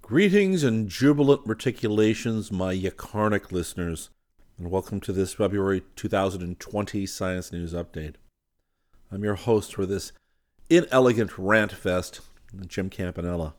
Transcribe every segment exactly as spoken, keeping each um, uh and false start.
Greetings and jubilant reticulations, my Yakarnik listeners, and welcome to this February two thousand twenty Science News Update. I'm your host for this inelegant rant fest, Jim Campanella.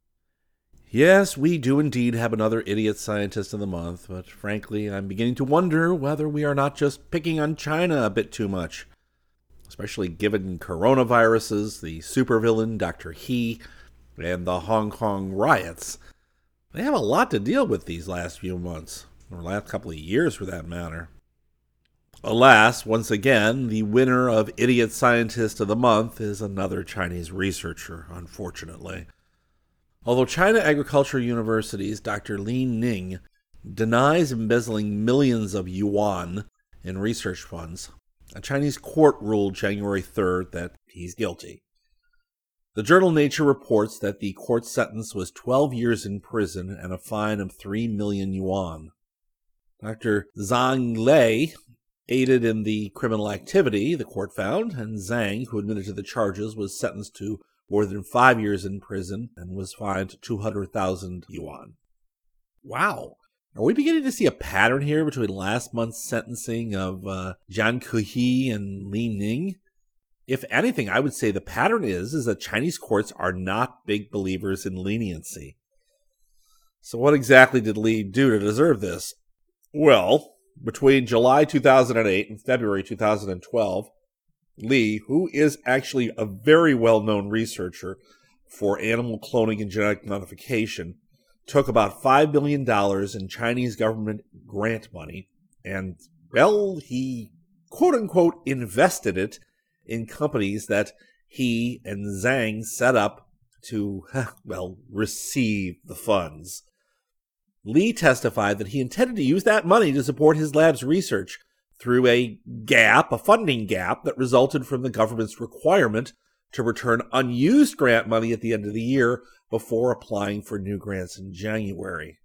Yes, we do indeed have another idiot scientist of the month, but frankly, I'm beginning to wonder whether we are not just picking on China a bit too much, especially given coronaviruses, the supervillain Doctor He, and the Hong Kong riots. They have a lot to deal with these last few months, or last couple of years for that matter. Alas, once again, the winner of Idiot Scientist of the Month is another Chinese researcher, unfortunately. Although China Agricultural University's Doctor Li Ning denies embezzling millions of yuan in research funds, a Chinese court ruled January third that he's guilty. The journal Nature reports that the court sentence was twelve years in prison and a fine of three million yuan. Doctor Zhang Lei aided in the criminal activity, the court found, and Zhang, who admitted to the charges, was sentenced to more than five years in prison and was fined two hundred thousand yuan. Wow. Are we beginning to see a pattern here between last month's sentencing of uh, Jian Kehe and Li Ning? If anything, I would say the pattern is, is that Chinese courts are not big believers in leniency. So what exactly did Li do to deserve this? Well, between July two thousand eight and February two thousand twelve, Li, who is actually a very well-known researcher for animal cloning and genetic modification, took about five billion dollars in Chinese government grant money and, well, he quote-unquote invested it in companies that he and Zhang set up to, well, receive the funds. Li testified that he intended to use that money to support his lab's research through a gap, a funding gap that resulted from the government's requirement to return unused grant money at the end of the year before applying for new grants in January.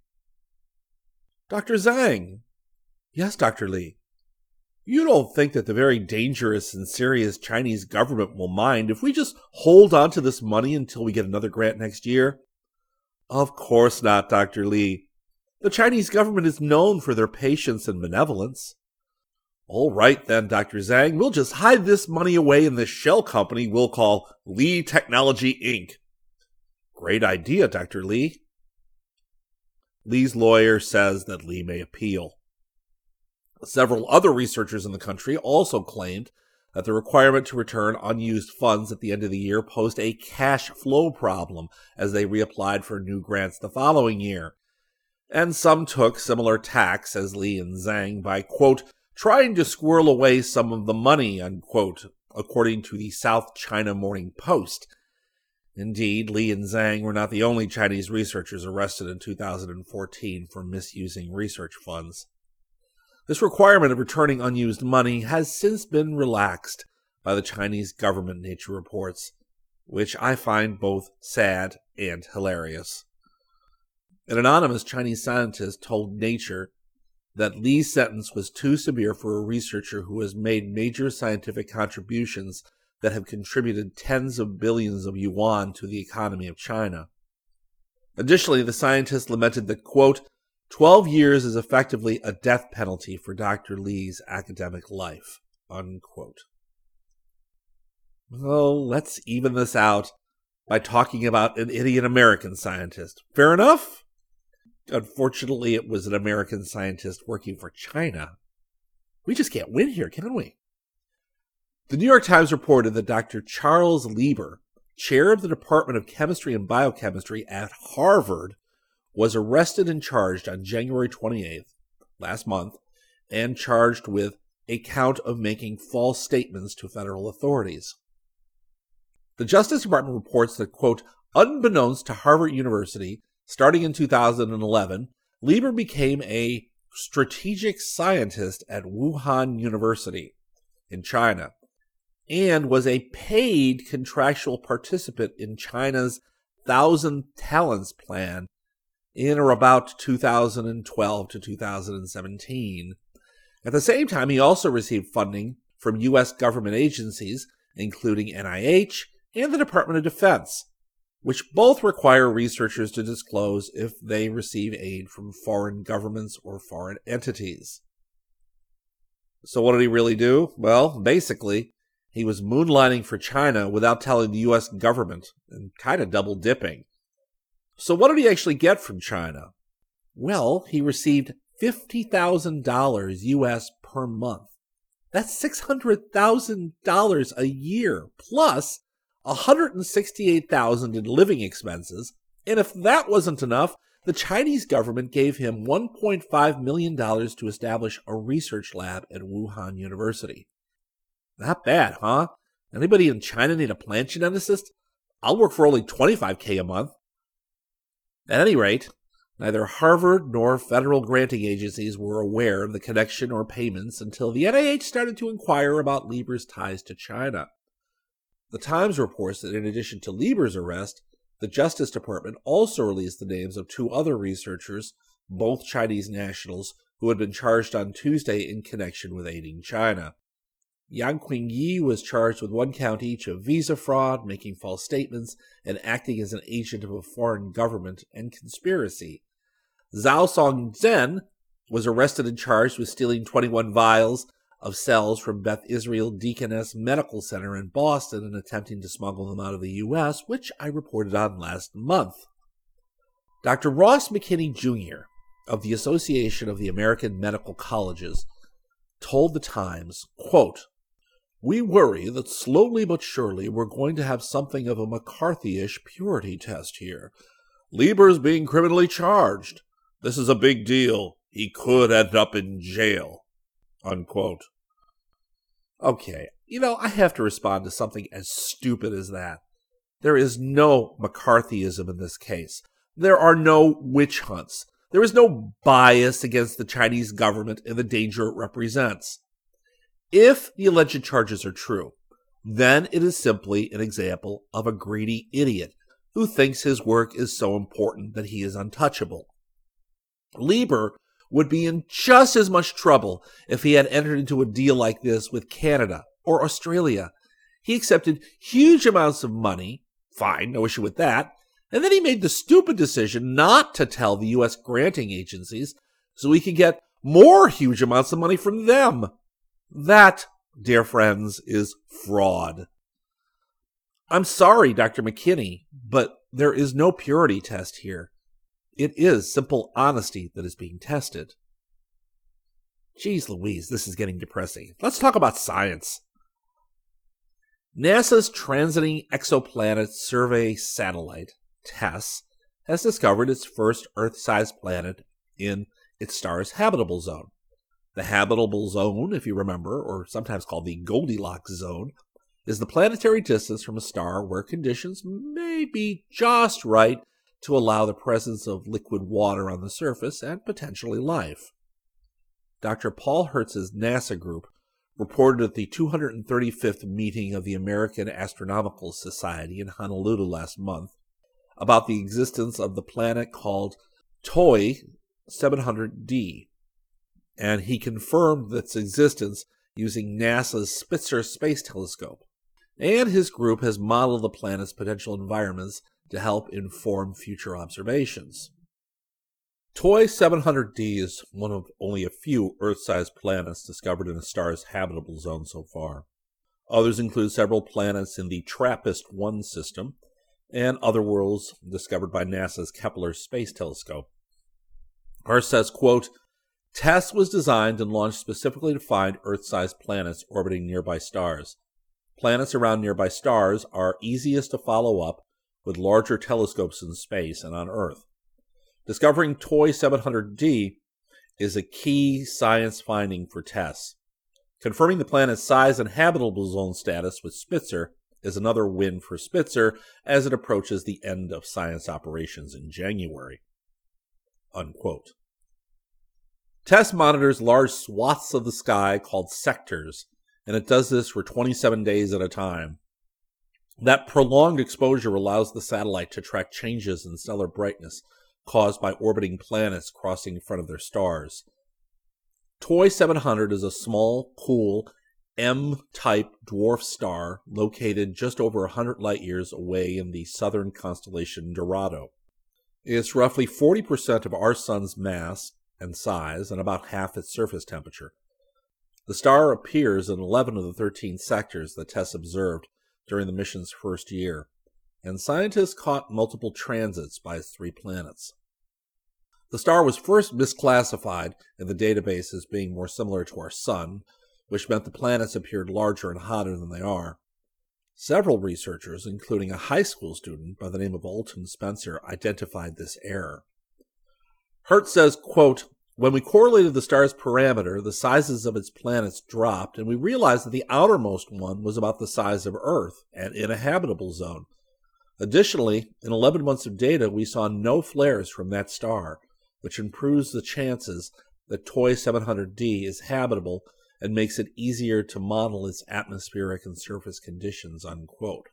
Doctor Zhang. Yes, Doctor Li. You don't think that the very dangerous and serious Chinese government will mind if we just hold on to this money until we get another grant next year? Of course not, Doctor Li. The Chinese government is known for their patience and benevolence. All right then, Doctor Zhang, we'll just hide this money away in this shell company we'll call Li Technology Incorporated. Great idea, Doctor Li. Li's lawyer says that Li may appeal. Several other researchers in the country also claimed that the requirement to return unused funds at the end of the year posed a cash flow problem as they reapplied for new grants the following year. And some took similar tacks as Li and Zhang by, quote, trying to squirrel away some of the money, unquote, according to the South China Morning Post. Indeed, Li and Zhang were not the only Chinese researchers arrested in two thousand fourteen for misusing research funds. This requirement of returning unused money has since been relaxed by the Chinese government, Nature reports, which I find both sad and hilarious. An anonymous Chinese scientist told Nature that Li's sentence was too severe for a researcher who has made major scientific contributions that have contributed tens of billions of yuan to the economy of China. Additionally, the scientist lamented that, quote, twelve years is effectively a death penalty for Doctor Li's academic life, unquote. Well, let's even this out by talking about an idiot American scientist. Fair enough? Unfortunately, it was an American scientist working for China. We just can't win here, can we? The New York Times reported that Doctor Charles Lieber, chair of the Department of Chemistry and Biochemistry at Harvard, was arrested and charged on January twenty-eighth, last month, and charged with a count of making false statements to federal authorities. The Justice Department reports that, quote, unbeknownst to Harvard University, starting in two thousand eleven, Lieber became a strategic scientist at Wuhan University in China and was a paid contractual participant in China's Thousand Talents Plan in or about two thousand twelve to two thousand seventeen. At the same time, he also received funding from U S government agencies, including N I H and the Department of Defense, which both require researchers to disclose if they receive aid from foreign governments or foreign entities. So what did he really do? Well, basically, he was moonlighting for China without telling the U S government and kind of double dipping. So what did he actually get from China? Well, he received fifty thousand dollars U S per month. That's six hundred thousand dollars a year, plus one hundred sixty-eight thousand dollars in living expenses. And if that wasn't enough, the Chinese government gave him one point five million dollars to establish a research lab at Wuhan University. Not bad, huh? Anybody in China need a plant geneticist? I'll work for only twenty-five thousand dollars a month. At any rate, neither Harvard nor federal granting agencies were aware of the connection or payments until the N I H started to inquire about Lieber's ties to China. The Times reports that in addition to Lieber's arrest, the Justice Department also released the names of two other researchers, both Chinese nationals, who had been charged on Tuesday in connection with aiding China. Yang Qingyi was charged with one count each of visa fraud, making false statements, and acting as an agent of a foreign government, and conspiracy. Zhao Songzhen was arrested and charged with stealing twenty-one vials of cells from Beth Israel Deaconess Medical Center in Boston and attempting to smuggle them out of the U S, which I reported on last month. Doctor Ross McKinney, Junior of the Association of the American Medical Colleges told the Times, quote, "We worry that slowly but surely we're going to have something of a McCarthy-ish purity test here. Lieber's being criminally charged. This is a big deal. He could end up in jail." Unquote. Okay, you know, I have to respond to something as stupid as that. There is no McCarthyism in this case. There are no witch hunts. There is no bias against the Chinese government and the danger it represents. If the alleged charges are true, then it is simply an example of a greedy idiot who thinks his work is so important that he is untouchable. Lieber would be in just as much trouble if he had entered into a deal like this with Canada or Australia. He accepted huge amounts of money, fine, no issue with that, and then he made the stupid decision not to tell the U S granting agencies so he could get more huge amounts of money from them. That, dear friends, is fraud. I'm sorry, Doctor McKinney, but there is no purity test here. It is simple honesty that is being tested. Jeez Louise, this is getting depressing. Let's talk about science. NASA's Transiting Exoplanet Survey Satellite, TESS, has discovered its first Earth-sized planet in its star's habitable zone. The habitable zone, if you remember, or sometimes called the Goldilocks zone, is the planetary distance from a star where conditions may be just right to allow the presence of liquid water on the surface and potentially life. Doctor Paul Hertz's NASA group reported at the two hundred thirty-fifth meeting of the American Astronomical Society in Honolulu last month about the existence of the planet called T O I seven hundred D, and he confirmed its existence using NASA's Spitzer Space Telescope. And his group has modeled the planet's potential environments to help inform future observations. T O I seven hundred D is one of only a few Earth-sized planets discovered in a star's habitable zone so far. Others include several planets in the TRAPPIST one system and other worlds discovered by NASA's Kepler Space Telescope. Hertz says, quote, "TESS was designed and launched specifically to find Earth-sized planets orbiting nearby stars. Planets around nearby stars are easiest to follow up with larger telescopes in space and on Earth. Discovering T O I seven hundred D is a key science finding for TESS. Confirming the planet's size and habitable zone status with Spitzer is another win for Spitzer as it approaches the end of science operations in January." Unquote. TESS monitors large swaths of the sky called sectors, and it does this for twenty-seven days at a time. That prolonged exposure allows the satellite to track changes in stellar brightness caused by orbiting planets crossing in front of their stars. T O I seven hundred is a small, cool, M-type dwarf star located just over one hundred light-years away in the southern constellation Dorado. It's roughly forty percent of our sun's mass and size and about half its surface temperature. The star appears in eleven of the thirteen sectors that TESS observed during the mission's first year, and scientists caught multiple transits by its three planets. The star was first misclassified in the database as being more similar to our sun, which meant the planets appeared larger and hotter than they are. Several researchers, including a high school student by the name of Alton Spencer, identified this error. Hurt says, quote, "When we correlated the star's parameter, the sizes of its planets dropped, and we realized that the outermost one was about the size of Earth and in a habitable zone. Additionally, in eleven months of data, we saw no flares from that star, which improves the chances that T O I seven hundred D is habitable and makes it easier to model its atmospheric and surface conditions," unquote.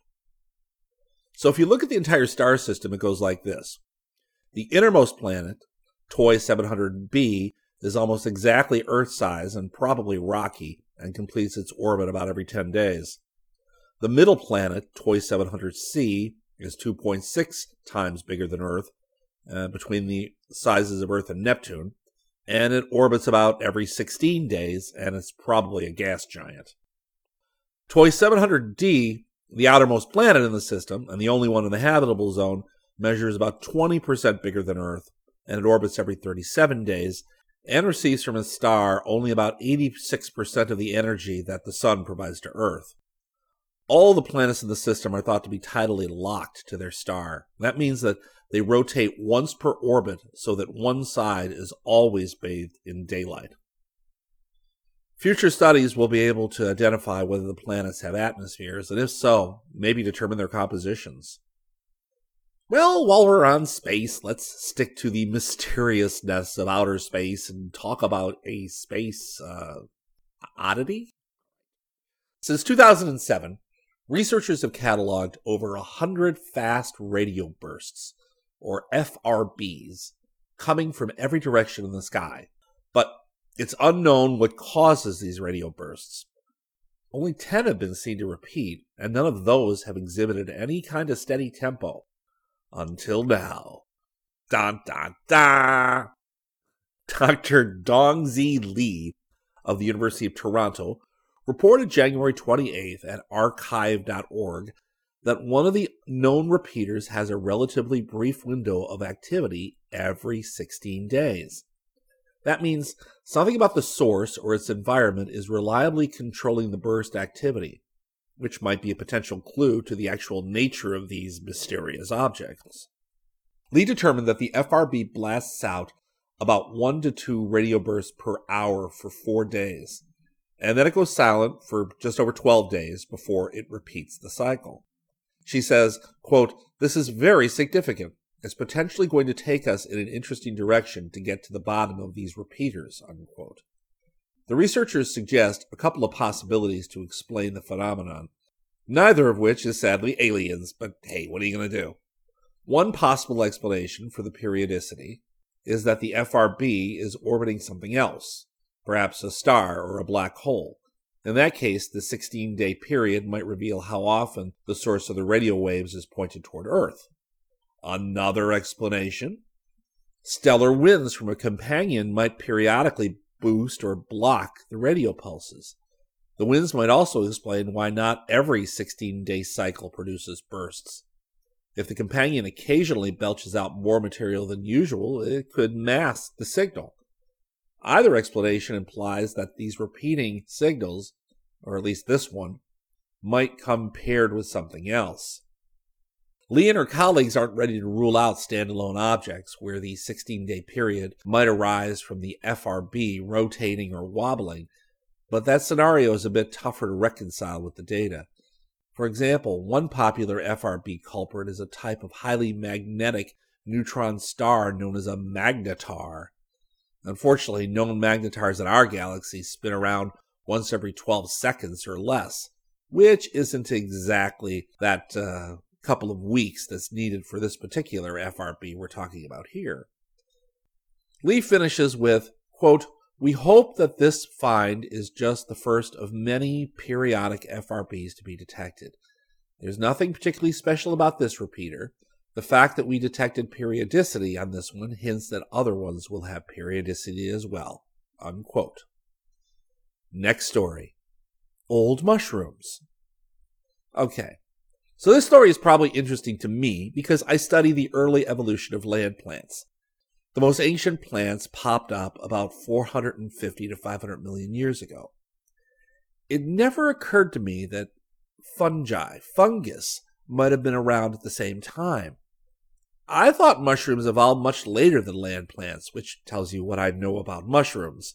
So if you look at the entire star system, it goes like this. The innermost planet, T O I seven hundred B, is almost exactly Earth-size and probably rocky, and completes its orbit about every ten days. The middle planet, T O I seven hundred C, is two point six times bigger than Earth, uh, between the sizes of Earth and Neptune, and it orbits about every sixteen days, and it's probably a gas giant. T O I seven hundred D, the outermost planet in the system, and the only one in the habitable zone, measures about twenty percent bigger than Earth, and it orbits every thirty-seven days, and receives from its star only about eighty-six percent of the energy that the Sun provides to Earth. All the planets in the system are thought to be tidally locked to their star. That means that they rotate once per orbit so that one side is always bathed in daylight. Future studies will be able to identify whether the planets have atmospheres, and if so, maybe determine their compositions. Well, while we're on space, let's stick to the mysteriousness of outer space and talk about a space uh, oddity. Since two thousand seven, researchers have cataloged over one hundred fast radio bursts, or F R Bs, coming from every direction in the sky. But it's unknown what causes these radio bursts. Only ten have been seen to repeat, and none of those have exhibited any kind of steady tempo. Until now. Dun, dun, dun. Doctor Dongzi Li of the University of Toronto reported January twenty-eighth at archive dot org that one of the known repeaters has a relatively brief window of activity every sixteen days. That means something about the source or its environment is reliably controlling the burst activity, which might be a potential clue to the actual nature of these mysterious objects. Lee determined that the F R B blasts out about one to two radio bursts per hour for four days, and then it goes silent for just over twelve days before it repeats the cycle. She says, quote, "This is very significant. It's potentially going to take us in an interesting direction to get to the bottom of these repeaters," unquote. The researchers suggest a couple of possibilities to explain the phenomenon, neither of which is sadly aliens, but hey, what are you going to do? One possible explanation for the periodicity is that the F R B is orbiting something else, perhaps a star or a black hole. In that case, the sixteen-day period might reveal how often the source of the radio waves is pointed toward Earth. Another explanation? Stellar winds from a companion might periodically boost or block the radio pulses. The winds might also explain why not every sixteen-day cycle produces bursts. If the companion occasionally belches out more material than usual, it could mask the signal. Either explanation implies that these repeating signals, or at least this one, might come paired with something else. Lee and her colleagues aren't ready to rule out standalone objects where the sixteen-day period might arise from the F R B rotating or wobbling, but that scenario is a bit tougher to reconcile with the data. For example, one popular F R B culprit is a type of highly magnetic neutron star known as a magnetar. Unfortunately, known magnetars in our galaxy spin around once every twelve seconds or less, which isn't exactly that uh, couple of weeks that's needed for this particular F R B we're talking about here. Lee finishes with, quote, We hope that this find is just the first of many periodic F R Bs to be detected. There's nothing particularly special about this repeater. The fact that we detected periodicity on this one hints that other ones will have periodicity as well." Unquote. Next story. Old mushrooms. Okay, so this story is probably interesting to me because I study the early evolution of land plants. The most ancient plants popped up about four hundred fifty to five hundred million years ago. It never occurred to me that fungi, fungus, might have been around at the same time. I thought mushrooms evolved much later than land plants, which tells you what I know about mushrooms.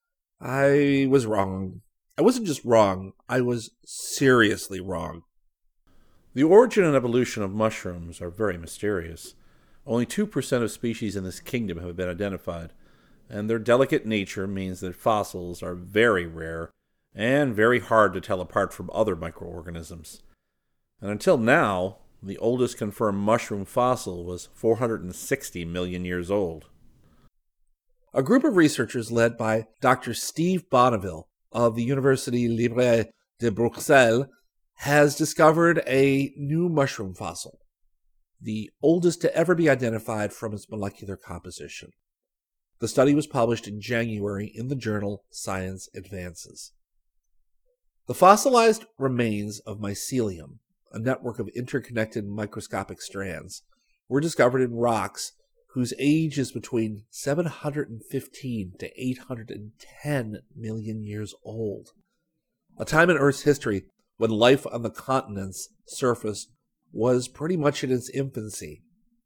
I was wrong. I wasn't just wrong, I was seriously wrong. The origin and evolution of mushrooms are very mysterious. Only two percent of species in this kingdom have been identified, and their delicate nature means that fossils are very rare and very hard to tell apart from other microorganisms. And until now, the oldest confirmed mushroom fossil was four hundred sixty million years old. A group of researchers led by Doctor Steve Bonneville of the Université Libre de Bruxelles has discovered a new mushroom fossil, the oldest to ever be identified from its molecular composition. The study was published in January in the journal Science Advances. The fossilized remains of mycelium, a network of interconnected microscopic strands, were discovered in rocks whose age is between seven hundred fifteen to eight hundred ten million years old, a time in Earth's history when life on the continent's surface was pretty much in its infancy,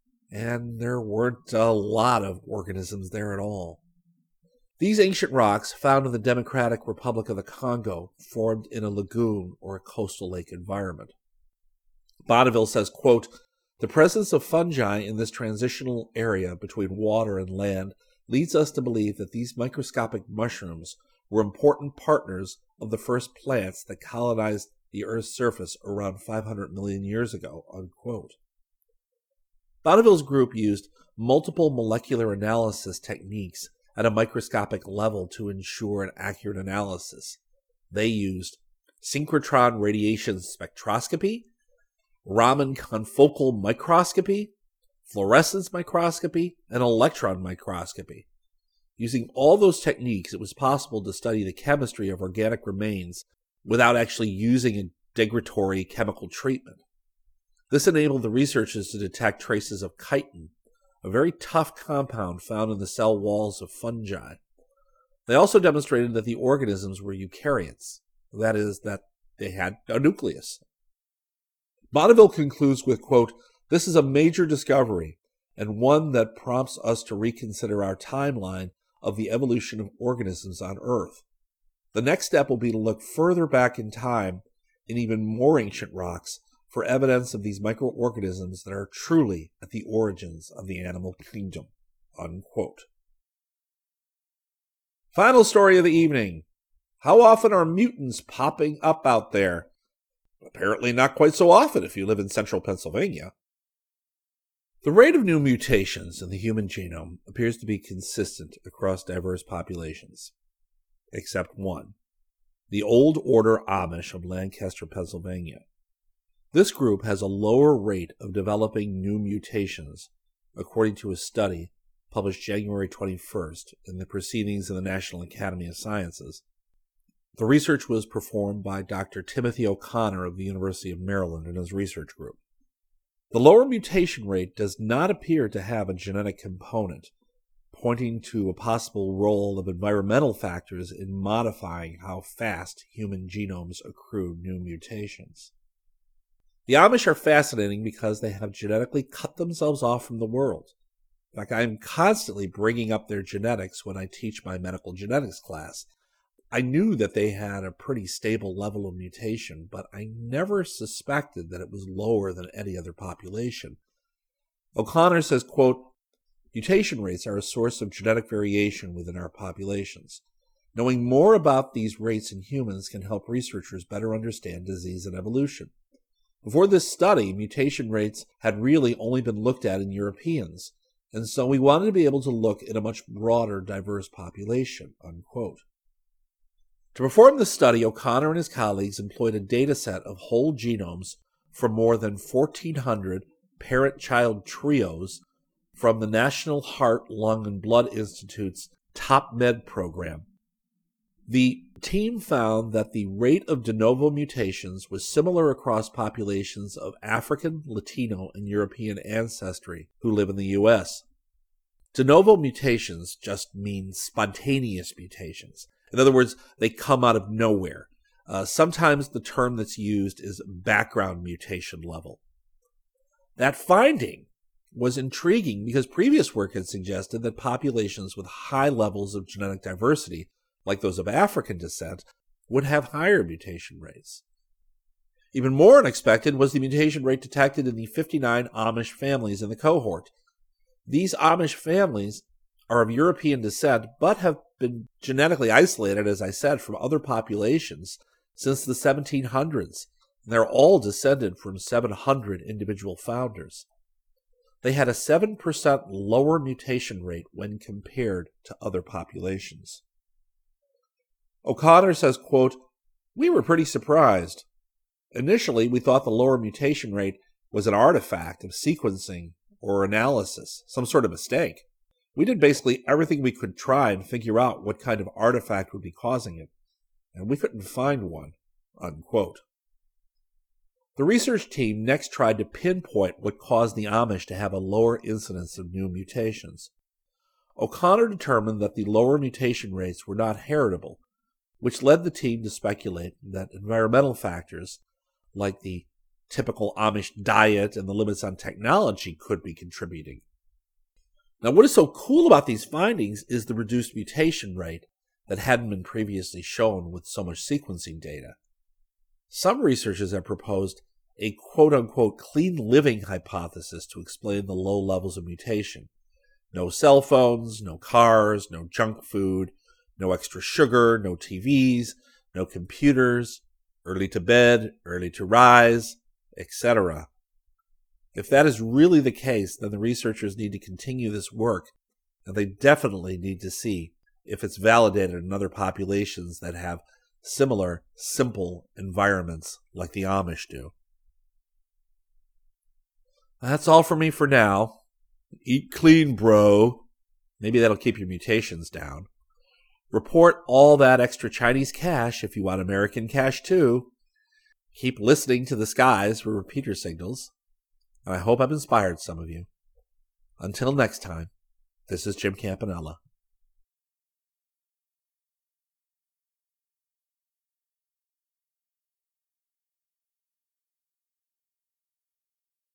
and there weren't a lot of organisms there at all. These ancient rocks, found in the Democratic Republic of the Congo, formed in a lagoon or a coastal lake environment. Bonneville says, quote, "The presence of fungi in this transitional area between water and land leads us to believe that these microscopic mushrooms were important partners of the first plants that colonized the Earth's surface around five hundred million years ago." Unquote. Bonneville's group used multiple molecular analysis techniques at a microscopic level to ensure an accurate analysis. They used synchrotron radiation spectroscopy, Raman confocal microscopy, fluorescence microscopy, and electron microscopy. Using all those techniques, it was possible to study the chemistry of organic remains without actually using a degradatory chemical treatment. This enabled the researchers to detect traces of chitin, a very tough compound found in the cell walls of fungi. They also demonstrated that the organisms were eukaryotes, that is, that they had a nucleus. Bonneville concludes with, quote, "This is a major discovery, and one that prompts us to reconsider our timeline of the evolution of organisms on Earth. The next step will be to look further back in time in even more ancient rocks for evidence of these microorganisms that are truly at the origins of the animal kingdom." Unquote. Final story of the evening. How often are mutants popping up out there? Apparently not quite so often if you live in central Pennsylvania. The rate of new mutations in the human genome appears to be consistent across diverse populations, except one, the Old Order Amish of Lancaster, Pennsylvania. This group has a lower rate of developing new mutations, according to a study published January twenty-first in the Proceedings of the National Academy of Sciences. The research was performed by Doctor Timothy O'Connor of the University of Maryland and his research group. The lower mutation rate does not appear to have a genetic component, pointing to a possible role of environmental factors in modifying how fast human genomes accrue new mutations. The Amish are fascinating because they have genetically cut themselves off from the world. In fact, I'm constantly bringing up their genetics when I teach my medical genetics class. I knew that they had a pretty stable level of mutation, but I never suspected that it was lower than any other population. O'Connor says, quote, "Mutation rates are a source of genetic variation within our populations. Knowing more about these rates in humans can help researchers better understand disease and evolution. Before this study, mutation rates had really only been looked at in Europeans, and so we wanted to be able to look at a much broader, diverse population, unquote. To perform this study, O'Connor and his colleagues employed a data set of whole genomes from more than fourteen hundred parent-child trios from the National Heart, Lung, and Blood Institute's TOPMed program. The team found that the rate of de novo mutations was similar across populations of African, Latino, and European ancestry who live in the U S. De novo mutations just mean spontaneous mutations. In other words, they come out of nowhere. Uh, sometimes the term that's used is background mutation level. That finding was intriguing because previous work had suggested that populations with high levels of genetic diversity, like those of African descent, would have higher mutation rates. Even more unexpected was the mutation rate detected in the fifty-nine Amish families in the cohort. These Amish families are of European descent, but have been genetically isolated, as I said, from other populations since the seventeen hundreds. They're all descended from seven hundred individual founders. They had a seven percent lower mutation rate when compared to other populations. O'Connor says, quote, "We were pretty surprised. Initially, we thought the lower mutation rate was an artifact of sequencing or analysis, some sort of mistake. We did basically everything we could try and figure out what kind of artifact would be causing it, and we couldn't find one," unquote. The research team next tried to pinpoint what caused the Amish to have a lower incidence of new mutations. O'Connor determined that the lower mutation rates were not heritable, which led the team to speculate that environmental factors, like the typical Amish diet and the limits on technology, could be contributing. Now, what is so cool about these findings is the reduced mutation rate that hadn't been previously shown with so much sequencing data. Some researchers have proposed a quote-unquote clean living hypothesis to explain the low levels of mutation. No cell phones, no cars, no junk food, no extra sugar, no T Vs, no computers, early to bed, early to rise, et cetera. If that is really the case, then the researchers need to continue this work, and they definitely need to see if it's validated in other populations that have similar, simple environments like the Amish do. That's all for me for now. Eat clean, bro. Maybe that'll keep your mutations down. Report all that extra Chinese cash if you want American cash too. Keep listening to the skies for repeater signals. And I hope I've inspired some of you. Until next time, this is Jim Campanella.